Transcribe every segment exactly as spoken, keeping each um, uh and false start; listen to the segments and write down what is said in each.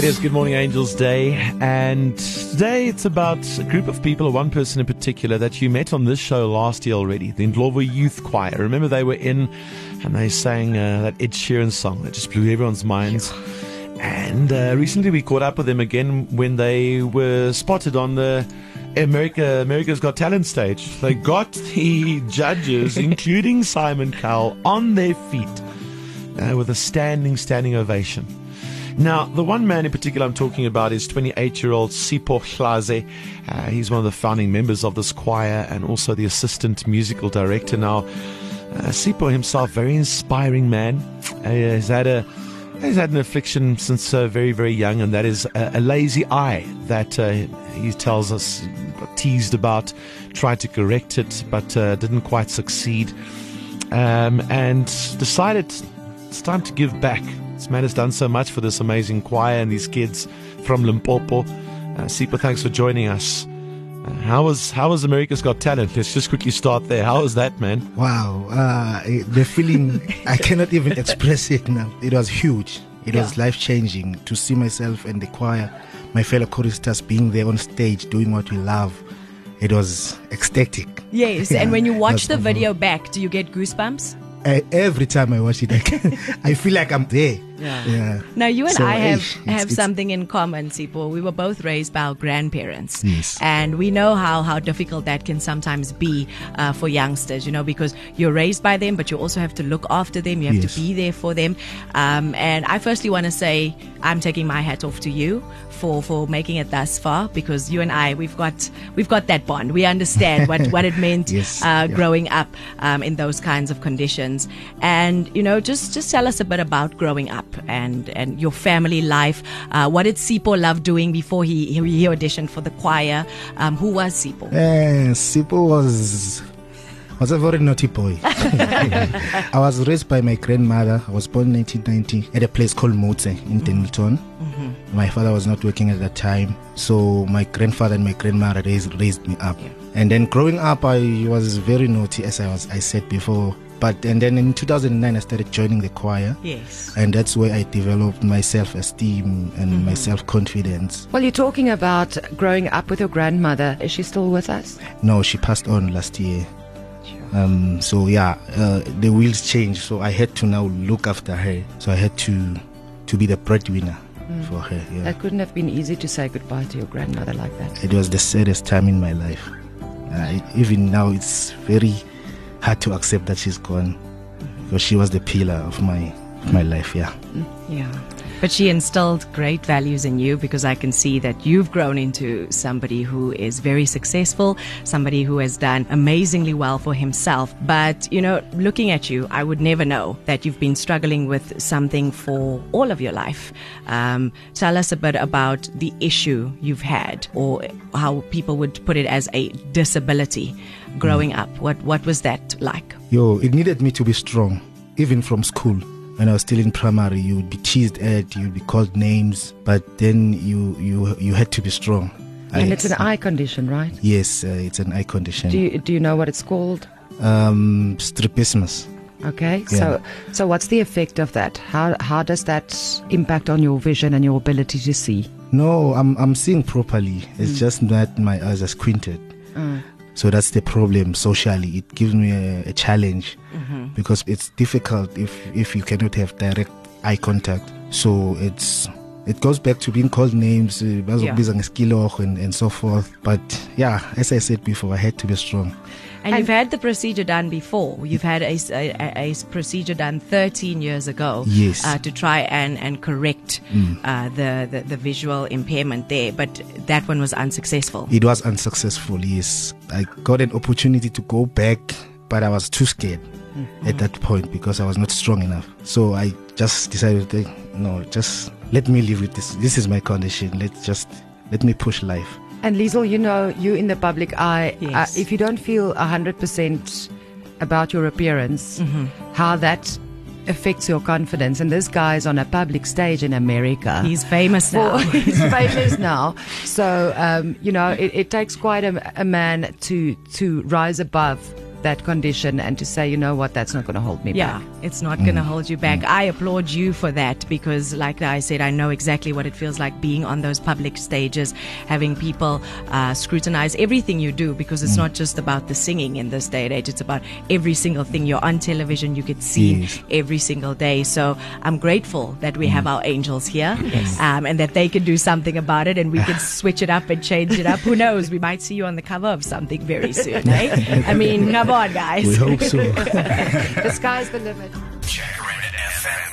It is Good Morning Angels Day, and today it's about a group of people, or one person in particular, that you met on this show last year already, the Ndlovu Youth Choir. Remember, they were in and they sang uh, that Ed Sheeran song that just blew everyone's minds. And uh, recently we caught up with them again when they were spotted on the America, America's Got Talent stage. They got the judges, including Simon Cowell, on their feet uh, with a standing, standing ovation. Now, the one man in particular I'm talking about is twenty-eight-year-old Sipho Hlaze. Uh, he's one of the founding members of this choir and also the assistant musical director. Now, uh, Sipho himself, very inspiring man. Uh, he's had a he's had an affliction since uh, very, very young, and that is a, a lazy eye that uh, he tells us got teased about, tried to correct it, but uh, didn't quite succeed, um, and decided it's time to give back. This man has done so much for this amazing choir and these kids from Limpopo. Uh, Sipho, thanks for joining us. Uh, how was how was America's Got Talent? Let's just quickly start there. How was that, man? Wow, uh, the feeling, I cannot even express it now. It was huge. It yeah. was life-changing to see myself and the choir, my fellow choristers being there on stage doing what we love. It was ecstatic. Yes, yeah, and when you watch the video back, do you get goosebumps? Uh, every time I watch it, I, can, I feel like I'm there. Yeah. yeah. Now, you and so, I have, it's, have it's, something in common, Sipho. We were both raised by our grandparents. Yes. And we know how, how difficult that can sometimes be uh, for youngsters, you know, because you're raised by them, but you also have to look after them. You have yes. to be there for them. Um, and I firstly want to say I'm taking my hat off to you for, for making it thus far, because you and I, we've got we've got that bond. We understand what, what it meant yes. uh, yeah. growing up um, in those kinds of conditions. And, you know, just, just tell us a bit about growing up and, and your family life. Uh, what did Sipho love doing before he, he, he auditioned for the choir? Um, who was Sipho? Uh, Sipho was... was a very naughty boy. I was raised by my grandmother. I was born in nineteen ninety at a place called Motse in Dennilton. Mm-hmm. My father was not working at that time, so my grandfather and my grandmother raised, raised me up. Yeah. And then growing up, I was very naughty, as I was I said before. But and then in two thousand nine, I started joining the choir. Yes. And that's where I developed my self-esteem and mm-hmm. my self-confidence. Well, you're talking about growing up with your grandmother. Is she still with us? No, she passed on last year. Um, so yeah, uh, the wheels changed. So I had to now look after her. So I had to to be the breadwinner mm. for her. Yeah. That couldn't have been easy to say goodbye to your grandmother like that. It was the saddest time in my life. Uh, even now, it's very hard to accept that she's gone, mm-hmm. because she was the pillar of my of my life. Yeah. Yeah. But she instilled great values in you, because I can see that you've grown into somebody who is very successful, somebody who has done amazingly well for himself. But, you know, looking at you, I would never know that you've been struggling with something for all of your life. Um, tell us a bit about the issue you've had, or how people would put it, as a disability growing mm. up. What, what was that like? Yo, it needed me to be strong, even from school. When I was still in primary, you would be teased at, you would be called names, but then you you you had to be strong. And I, it's an eye condition, right? Yes, uh, it's an eye condition. Do you, do you know what it's called? Um, strabismus. Okay, yeah. so so what's the effect of that? How how does that impact on your vision and your ability to see? No, I'm I'm seeing properly. It's mm. just that my eyes are squinted. Mm. So that's the problem socially. It gives me a, a challenge, mm-hmm. because it's difficult if, if you cannot have direct eye contact. So it's it goes back to being called names, uh, yeah. and, and so forth. But yeah, as I said before, I had to be strong. And, and you've had the procedure done before. You've had a, a, a procedure done thirteen years ago. Yes. Uh, to try and, and correct mm. uh, the, the, the visual impairment there. But that one was unsuccessful. It was unsuccessful, yes. I got an opportunity to go back, but I was too scared mm-hmm. at that point, because I was not strong enough. So I just decided, to, no, just let me live with this. This is my condition. Let's just, let me push life. And Liesl, you know, you in the public eye, yes. uh, if you don't feel one hundred percent about your appearance, mm-hmm. how that affects your confidence. And this guy's on a public stage in America. He's famous now. He's famous now. So, um, you know, it, it takes quite a, a man to to rise above that condition and to say, you know what, that's not going to hold me Yeah, back. it's not going to hold you back. I applaud you for that because, like I said, I know exactly what it feels like being on those public stages, having people uh, scrutinize everything you do, because it's not just about the singing in this day and age. It's about every single thing. You're on television, you get seen Yes. every single day. So I'm grateful that we have our angels here um, and that they can do something about it and we can switch it up and change it up. Who knows? We might see you on the cover of something very soon, eh? I mean, come on, guys. We hope so. The sky's the limit. Jacaranda F M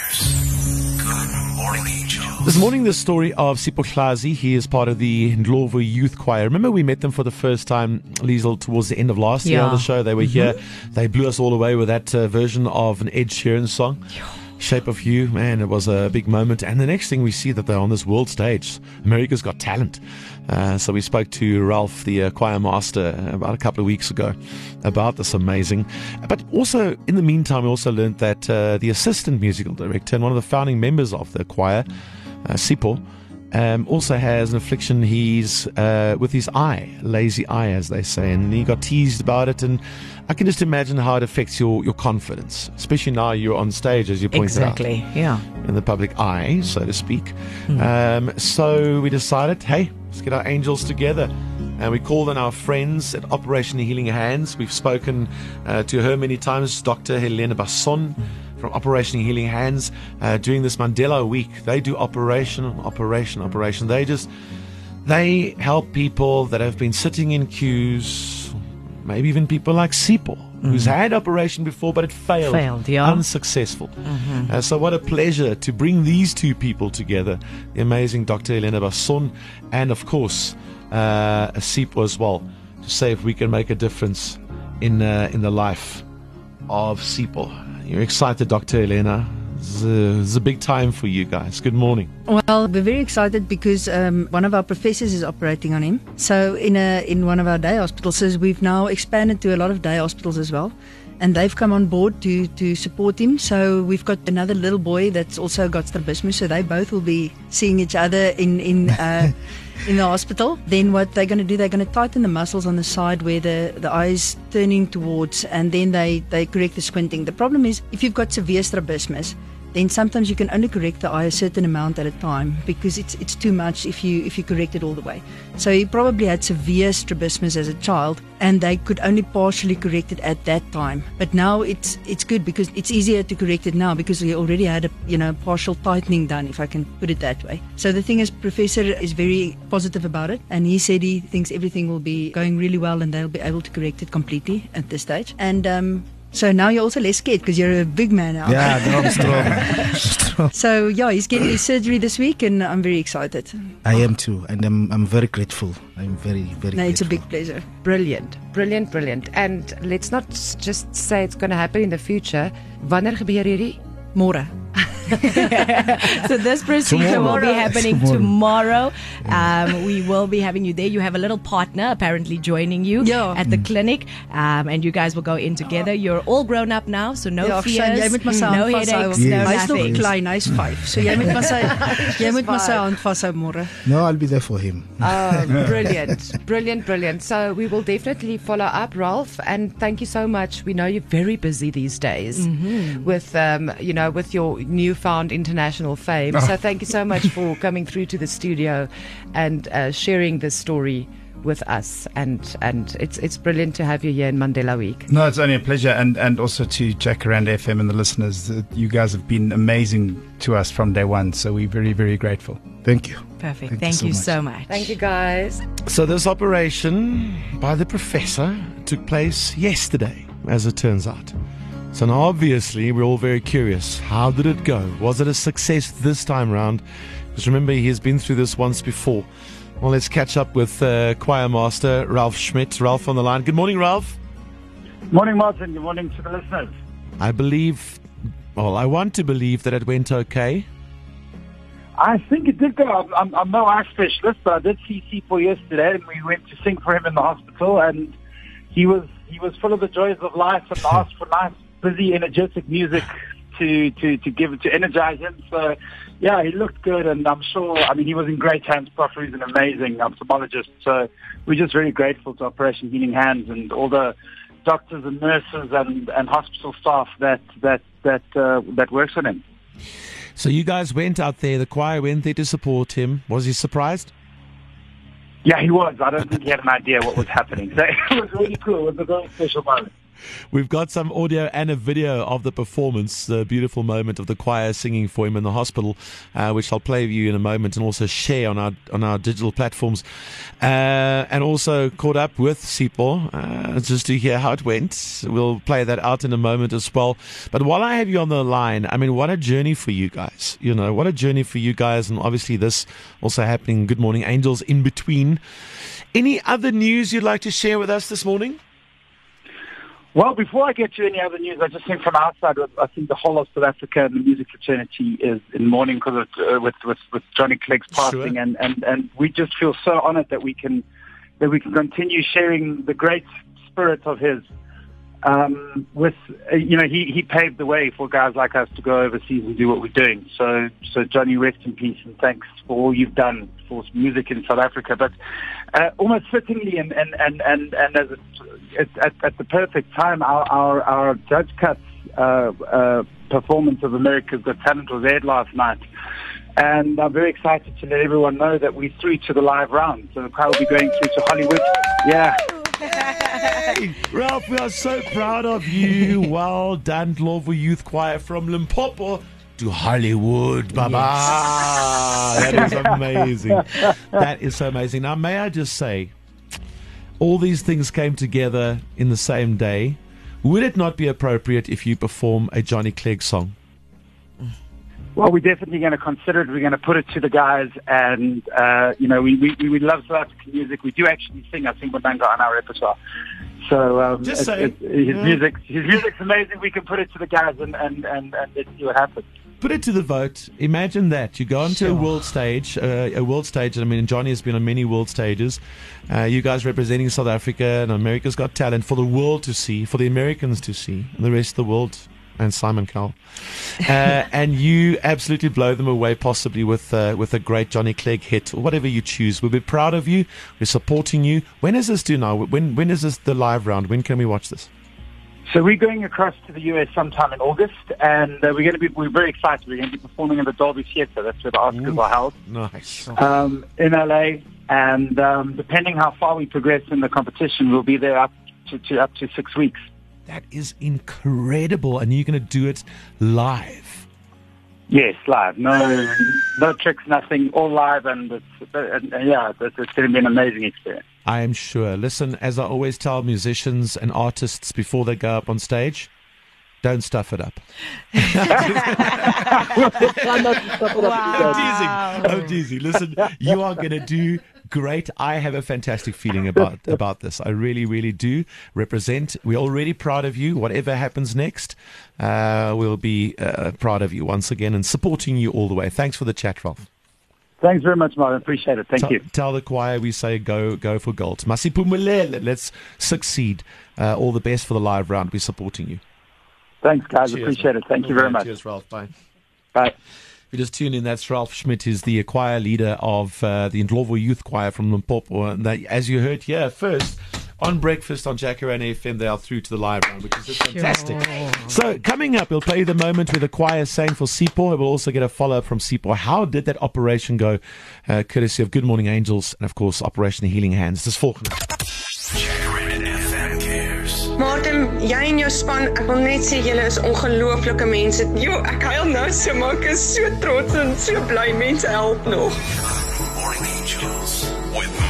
cares. Good morning, Angels. This morning, the story of Sipho Klazi. He is part of the Ndlovu Youth Choir. Remember, we met them for the first time, Liesl, towards the end of last year Yeah. on the show. They were here. They blew us all away with that uh, version of an Ed Sheeran song. Shape of You, man, it was a big moment. And the next thing we see that they're on this world stage. America's Got Talent. Uh, so we spoke to Ralph, the uh, choir master, about a couple of weeks ago about this amazing. But also, in the meantime, we also learned that uh, the assistant musical director and one of the founding members of the choir, uh, Sipho, um, also has an affliction. He's uh, with his eye, lazy eye, as they say, and he got teased about it. And I can just imagine how it affects your, your confidence, especially now you're on stage, as you pointed out, Exactly, yeah. in the public eye, so to speak. Um, so we decided, hey, let's get our angels together. And we called on our friends at Operation Healing Hands. We've spoken uh, to her many times, Doctor Helena Basson from Operation Healing Hands. Uh, during this Mandela week, they do operation, operation, operation. They just, they help people that have been sitting in queues, maybe even people like Sipho, who's had operation before, but it failed. Failed, yeah. Unsuccessful. Uh, so what a pleasure to bring these two people together, the amazing Doctor Helena Basson and, of course, uh, Sipho as well, to say if we can make a difference in uh, in the life of Sipho. You're excited, Doctor Helena. It's a, it's a big time for you guys. Good morning. Well, we're very excited because um, one of our professors is operating on him. So in a in one of our day hospitals, so we've now expanded to a lot of day hospitals as well. And they've come on board to, to support him. So we've got another little boy that's also got strabismus. So they both will be seeing each other in in uh, in the hospital. Then what they're going to do, they're going to tighten the muscles on the side where the, the eye is turning towards, and then they, they correct the squinting. The problem is, if you've got severe strabismus, then sometimes you can only correct the eye a certain amount at a time because it's it's too much if you if you correct it all the way. So he probably had severe strabismus as a child, and they could only partially correct it at that time. But now it's it's good because it's easier to correct it now because we already had a you know partial tightening done, if I can put it that way. So the thing is, Professor is very positive about it, and he said he thinks everything will be going really well, and they'll be able to correct it completely at this stage. And um, so now you're also less scared because you're a big man now. Yeah, no, I'm strong. strong. So yeah, he's getting his surgery this week, and I'm very excited. I am too, and I'm I'm very grateful. I'm very very. No, it's a grateful. big pleasure. Brilliant, brilliant, brilliant. And let's not s- just say it's going to happen in the future. Wanneer gebeur hierdie? Môre. So this procedure will be Tomorrow. happening Tomorrow. tomorrow. Um, we will be having you there. You have a little partner apparently joining you Yeah. at the clinic, um, and you guys will go in together. You're all grown up now, so no Ja, ek sê, fears, jy moet maar sy no hand vashou. headaches, Yes. no Hy's nog nothing. klein, hy's vyf. So jy moet maar sy jy moet maar sy five. hand vashou môre. No, I'll be there for him. Oh, brilliant, brilliant, brilliant. So we will definitely follow up, Ralph, and thank you so much. We know you're very busy these days with, um, you know, with your newfound international fame. So thank you so much for coming through to the studio and uh, sharing this story with us. And and it's it's brilliant to have you here in Mandela Week. No, it's only a pleasure, and, and also to Jacaranda F M and the listeners. Uh, you guys have been amazing to us from day one, so we're very, very grateful. Thank you. Perfect. Thank you Thank so you much. so much. Thank you, guys. So this operation by the professor took place yesterday, as it turns out. So now obviously we're all very curious. How did it go? Was it a success this time round? Because remember, he has been through this once before. Well, let's catch up with uh, choir master Ralph Schmidt. Ralph on the line. Good morning, Ralph. Morning, Martin. Good morning to the listeners. I believe, well, I want to believe that it went okay. I think it did go. I'm, I'm, I'm no eye specialist, but I did see Sipho yesterday, and we went to sing for him in the hospital, and he was he was full of the joys of life and asked for nice, busy, energetic music to to to give to energize him. So, yeah, he looked good, and I'm sure. I mean, he was in great hands. Prof is an amazing ophthalmologist, so we're just very grateful to Operation Healing Hands and all the doctors and nurses and, and hospital staff that that that uh, that works with him. So you guys went out there, the choir went there to support him. Was he surprised? Yeah, he was. I don't think he had an idea what was happening. So it was really cool. It was a very special moment. We've got some audio and a video of the performance, the beautiful moment of the choir singing for him in the hospital, uh, which I'll play for you in a moment and also share on our on our digital platforms. Uh, and also caught up with Sipho, uh, just to hear how it went. We'll play that out in a moment as well. But while I have you on the line, I mean, what a journey for you guys. You know, what a journey for you guys. And obviously this also happening, Good Morning Angels, in between. Any other news you'd like to share with us this morning? Well, before I get to any other news, I just think from outside, I think the whole of South Africa and the music fraternity is in mourning because of uh, with, with with Johnny Clegg's passing, Sure. and, and, and we just feel so honoured that we can that we can continue sharing the great spirit of his. Um, with uh, you know, he, he paved the way for guys like us to go overseas and do what we're doing. So so Johnny, rest in peace, and thanks for all you've done for music in South Africa. But uh, almost fittingly, and and and and, and as it, at, at the perfect time, our our, our Judge Cuts uh, uh, performance of America's Got Talent was aired last night. And I'm very excited to let everyone know that we're through to the live round. So the choir will be going through to Hollywood. Yeah. Hey, Ralph, we are so proud of you. Well done, Ndlovu Youth Choir from Limpopo to Hollywood. Baba. Yes. That is amazing. That is so amazing. Now, may I just say, all these things came together in the same day. Would it not be appropriate if you perform a Johnny Clegg song? Well, we're definitely going to consider it. We're going to put it to the guys, and uh, you know, we we we love South African music. We do actually sing. I think Mbanga on our repertoire. So um, Just it, say it, his yeah. music, his music's amazing. We can put it to the guys, and and and, and let's see what happens. Put it to the vote. Imagine that. You go onto Sure. a world stage, uh, a world stage. I mean, Johnny has been on many world stages. Uh, you guys representing South Africa and America's Got Talent for the world to see, for the Americans to see, and the rest of the world, and Simon Cowell. Uh, and you absolutely blow them away, possibly with uh, with a great Johnny Clegg hit, or whatever you choose. We'll be proud of you. We're supporting you. When is this due now? When when is this the live round? When can we watch this? So we're going across to the U S sometime in August, and uh, we're going to be we're very excited. We're going to be performing in the Dolby Theatre. That's where the Oscars Ooh. are held. Nice. um, in L A, and um, depending how far we progress in the competition, we'll be there up to, to up to six weeks. That is incredible, and you're going to do it live. Yes, live. No, no tricks, nothing. All live, and it's and, and yeah, it's, it's going to be an amazing experience. I am sure. Listen, as I always tell musicians and artists before they go up on stage, don't stuff it up. I'm teasing. I'm teasing. Listen, you are going to do great. I have a fantastic feeling about, about this. I really, really do. Represent. We're already proud of you. Whatever happens next, uh, we'll be uh, proud of you once again and supporting you all the way. Thanks for the chat, Ralph. Thanks very much, Martin. Appreciate it. Thank Tell, you. tell the choir we say go go for gold. Masiphumelele. Let's succeed. Uh, all the best for the live round. We're supporting you. Thanks, guys. Cheers, Appreciate man. it. Thank you very much. Cheers, Ralph. Bye. Bye. If you just tune in, that's Ralph Schmidt, who's the choir leader of uh, the Ndlovu Youth Choir from Limpopo. And they, as you heard here first, on Breakfast on Jacaranda F M, they are through to the live round, which is just fantastic. So coming up, we'll play the moment where the choir sang for Sipho. We'll also get a follow-up from Sipho. How did that operation go? Uh, courtesy of Good Morning Angels and, of course, Operation Healing Hands. Dis volgende. Jacaranda F M cares. Martin, jy en jou span, ek wil net sê julle is ongelooflike mense. Jo, ek huil nou so, maar ek is so trots en so bly mense help nog. Good Morning Angels with